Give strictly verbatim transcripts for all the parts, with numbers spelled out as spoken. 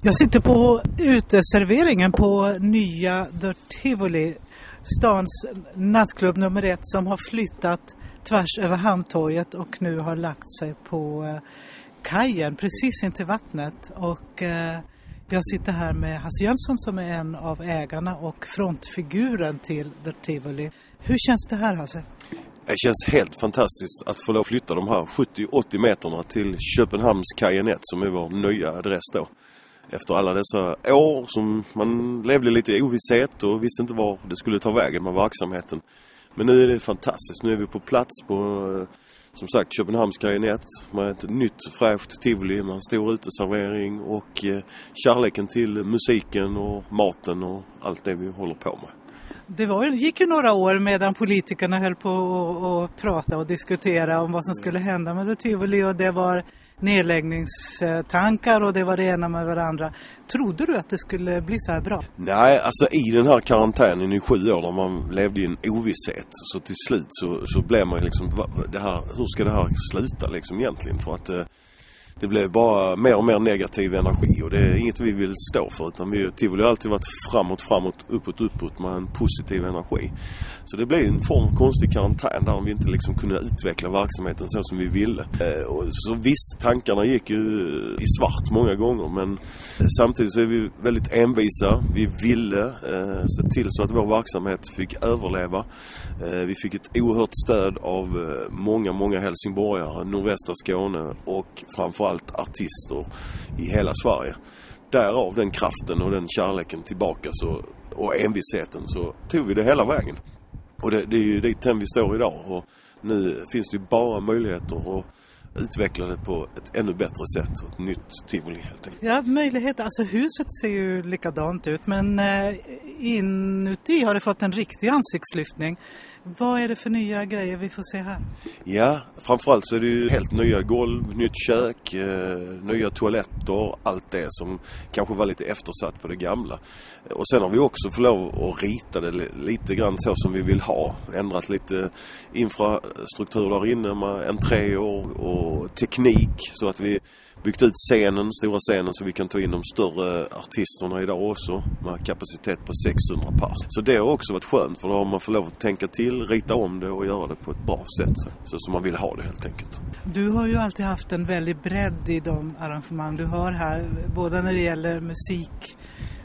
Jag sitter på uteserveringen på nya The Tivoli, stans nattklubb nummer ett som har flyttat tvärs över Hamntorget och nu har lagt sig på kajen precis in till vattnet. Och eh, jag sitter här med Hasse Jönsson som är en av ägarna och frontfiguren till The Tivoli. Hur känns det här, Hasse? Det känns helt fantastiskt att få lov att flytta de här sjuttio till åttio meterna till Köpenhamns kajen ett som är vår nya adress då. Efter alla dessa år som man levde lite i ovisshet och visste inte var det skulle ta vägen med verksamheten. Men nu är det fantastiskt. Nu är vi på plats på, som sagt, Köpenhamns kajen ett med ett nytt fräscht tivoli med en stor uteservering och eh, kärleken till musiken och maten och allt det vi håller på med. Det var, gick ju några år medan politikerna höll på att prata och diskutera om vad som skulle hända med The Tivoli, och det var nedläggningstankar och det var det ena med varandra. Trodde du att det skulle bli så här bra? Nej, alltså i den här karantänen i sju år när man levde i en ovisshet, så till slut så, så blev man liksom, det här, hur ska det här sluta liksom egentligen? För att eh, det blev bara mer och mer negativ energi och det är inget vi vill stå för, utan vi Tivoli har alltid varit framåt, framåt, uppåt, uppåt med en positiv energi. Så det blev en form av konstig karantän där vi inte liksom kunde utveckla verksamheten så som vi ville. Eh, och så visst, tankarna gick ju i svart många gånger, men samtidigt så är vi väldigt envisa. Vi ville eh, se till så att vår verksamhet fick överleva. Eh, vi fick ett oerhört stöd av eh, många, många helsingborgare, nordvästra Skåne och framförallt allt artister i hela Sverige. Därav den kraften och den kärleken tillbaka så, och envisheten, så tog vi det hela vägen. Och det, det är ju dit vi står idag, och nu finns det ju bara möjligheter att utveckla det på ett ännu bättre sätt, ett nytt tivoli helt enkelt. Ja, möjligheter. Alltså huset ser ju likadant ut, men eh, inuti har det fått en riktig ansiktslyftning. Vad är det för nya grejer vi får se här? Ja, framförallt så är det ju helt nya golv, nytt kök, eh, nya toaletter, allt det som kanske var lite eftersatt på det gamla. Och sen har vi också fått lov att rita det lite grann så som vi vill ha. Ändrat lite infrastruktur där inne med entréer och teknik, så att vi byggt ut scenen, stora scenen, så vi kan ta in de större artisterna idag också med kapacitet på sexhundra pers. Så det har också varit skönt, för då har man fått lov att tänka till, rita om det och göra det på ett bra sätt, så som man vill ha det helt enkelt. Du har ju alltid haft en väldigt bredd i de arrangemang du har här, både när det gäller musik.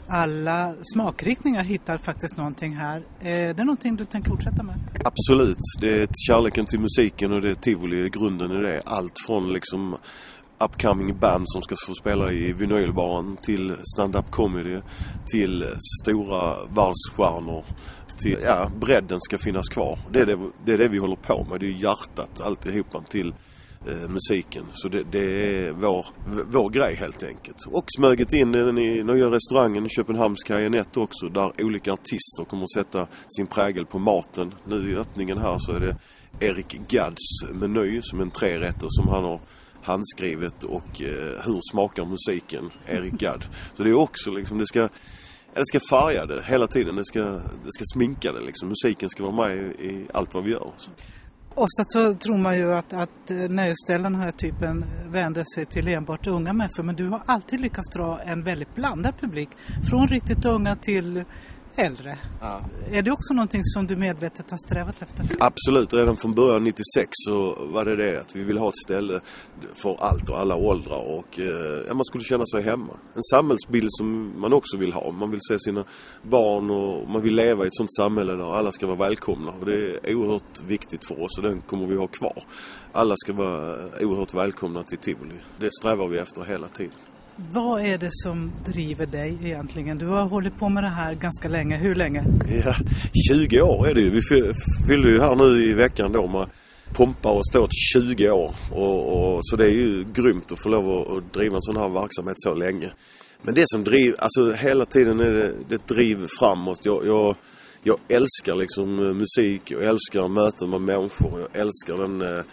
Alla smakriktningar hittar faktiskt någonting här. Är det någonting du tänker fortsätta med? Absolut. Det är kärleken till musiken och det är tivoli, grunden i det. Allt från liksom upcoming band som ska få spela i vinylbaren till stand-up comedy till stora världsstjärnor. Till, ja, bredden ska finnas kvar. Det är det, det är det vi håller på med. Det är hjärtat, alltihopa till eh, musiken. Så det, det är vår, vår grej helt enkelt. Och smöget in den i nya restaurangen Köpenhamns kajen ett också, där olika artister kommer att sätta sin prägel på maten. Nu i öppningen här så är det Erik Gadds meny som en trerätter som han har handskrivet, och eh, hur smakar musiken, Erik Gadd. Så det är också liksom, det ska, det ska färga det hela tiden, det ska, det ska sminka det liksom. Musiken ska vara med i, i allt vad vi gör. Så. Ofta så tror man ju att, att nöjesställen här typen vänder sig till enbart unga människor, men du har alltid lyckats dra en väldigt blandad publik, från riktigt unga till äldre. Ja. Är det också någonting som du medvetet har strävat efter? Absolut, redan från början nittiosex så var det det att vi ville ha ett ställe för allt och alla åldrar, och eh, man skulle känna sig hemma. En samhällsbild som man också vill ha. Man vill se sina barn och man vill leva i ett sånt samhälle där alla ska vara välkomna, och det är oerhört viktigt för oss, och den kommer vi ha kvar. Alla ska vara oerhört välkomna till tivoli. Det strävar vi efter hela tiden. Vad är det som driver dig egentligen? Du har hållit på med det här ganska länge. Hur länge? Ja, tjugo år är det ju. Vi fyller ju här nu i veckan då med pompa och stått tjugo år. Och, och, så det är ju grymt att få lov att, att driva en sån här verksamhet så länge. Men det som driver, alltså hela tiden är det, det driver framåt. Jag, jag, jag älskar liksom musik, jag älskar möten med människor, jag älskar den...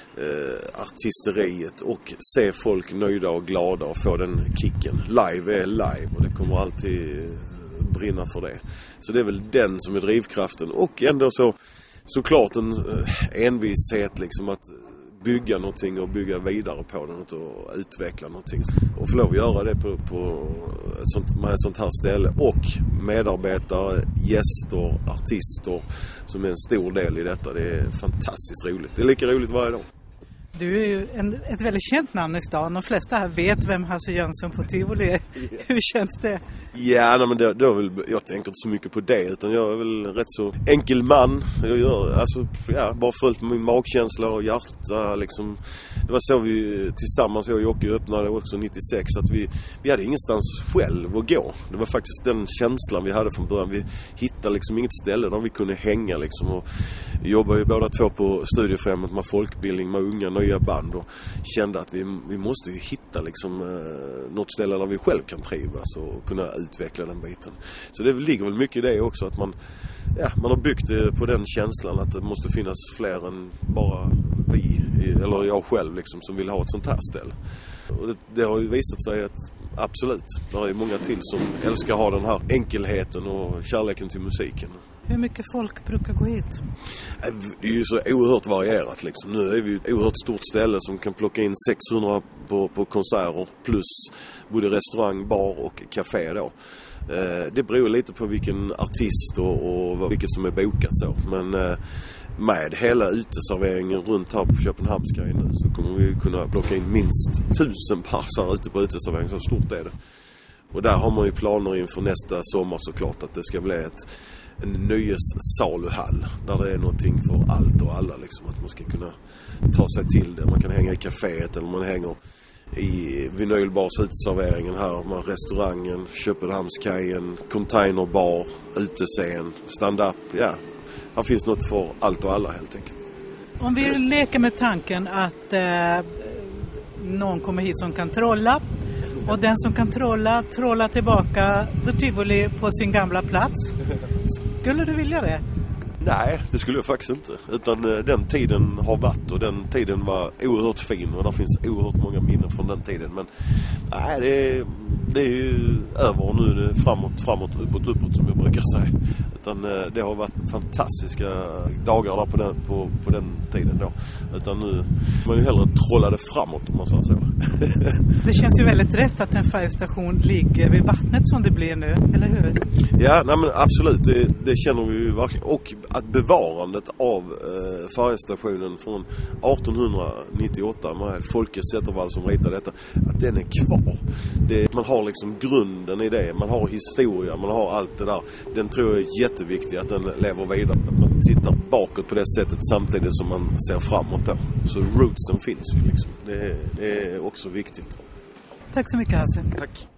Eh, artisteriet och se folk nöjda och glada och få den kicken. Live är live och det kommer alltid brinna för det. Så det är väl den som är drivkraften, och ändå så såklart en eh, envishet liksom, att bygga någonting och bygga vidare på den och utveckla någonting. Och få lov att göra det på, på ett sånt, med ett sånt här ställe. Och medarbetare, gäster, artister som är en stor del i detta. Det är fantastiskt roligt. Det är lika roligt varje dag. Du är ju en, ett väldigt känt namn i stan. De flesta här vet vem Hasse Jönsson på Tivoli är. Yeah. Hur känns det? Ja, nej, men det, det är väl, jag tänker inte så mycket på det, utan jag är väl rätt så enkel man. Jag gör, alltså, ja, bara följt med min magkänsla och hjärta liksom. Det var så vi tillsammans, jag och Jocke öppnade också nittiosex, att vi, vi hade ingenstans själv att gå. Det var faktiskt den känslan vi hade från början. Vi hittade liksom inget ställe där vi kunde hänga liksom, och jobbade ju båda två på Studiefrämjandet med folkbildning, med unga nya band, och kände att vi, vi måste ju hitta liksom eh, något ställe där vi själv kan trivas och kunna utveckla den biten. Så det ligger väl mycket i det också, att man, ja, man har byggt det på den känslan att det måste finnas fler än bara vi, eller jag själv liksom, som vill ha ett sånt här ställe. Och det, det har ju visat sig att absolut, det är många till som älskar ha den här enkelheten och kärleken till musiken. Hur mycket folk brukar gå hit? Det är ju så oerhört varierat liksom. Nu är vi ju ett oerhört stort ställe som kan plocka in sexhundra på, på konserter, plus både restaurang, bar och café då. Eh, det beror lite på vilken artist och, och vilket som är bokat så. Men eh, med hela uteserveringen runt här på Köpenhamnskajen nu så kommer vi kunna plocka in minst tusen passar ute på uteserveringen. Så stort är det. Och där har man ju planer inför nästa sommar såklart, att det ska bli ett en nöjessaluhall där det är någonting för allt och alla liksom, att man ska kunna ta sig till det. Man kan hänga i kaféet eller man hänger i vinylbars uteserveringen här med restaurangen, Köpenhamnskajen, containerbar, utescen, stand-up, ja. Här finns något för allt och alla helt enkelt. Om vi leker med tanken att eh, någon kommer hit som kan trolla, och den som kan trolla, trolla tillbaka The Tivoli på sin gamla plats. Skulle du vilja det? Nej, det skulle jag faktiskt inte. Utan eh, den tiden har varit, och den tiden var oerhört fin, och det finns oerhört många minnen från den tiden. Men nej, det är, det är ju över, och nu är det framåt, framåt, uppåt, uppåt som jag brukar säga. Utan eh, det har varit fantastiska dagar där på den, på, på den tiden då. Utan nu man ju hellre trollade framåt, om man säger så. Det känns ju väldigt rätt att en färjestation ligger vid vattnet som det blir nu, eller hur? Ja, nej men absolut, det, det känner vi ju verkligen. Och att bevarandet av eh, färjestationen från arton nittioåtta med Folke Zettervall som ritade detta, att den är kvar. Det, man har liksom grunden i det, man har historia, man har allt det där. Den tror jag är jätteviktig, att den lever vidare. Att man tittar bakåt på det sättet samtidigt som man ser framåt då. Så rootsen finns ju liksom. Det, det är också viktigt. Tack så mycket, Hasse. Tack.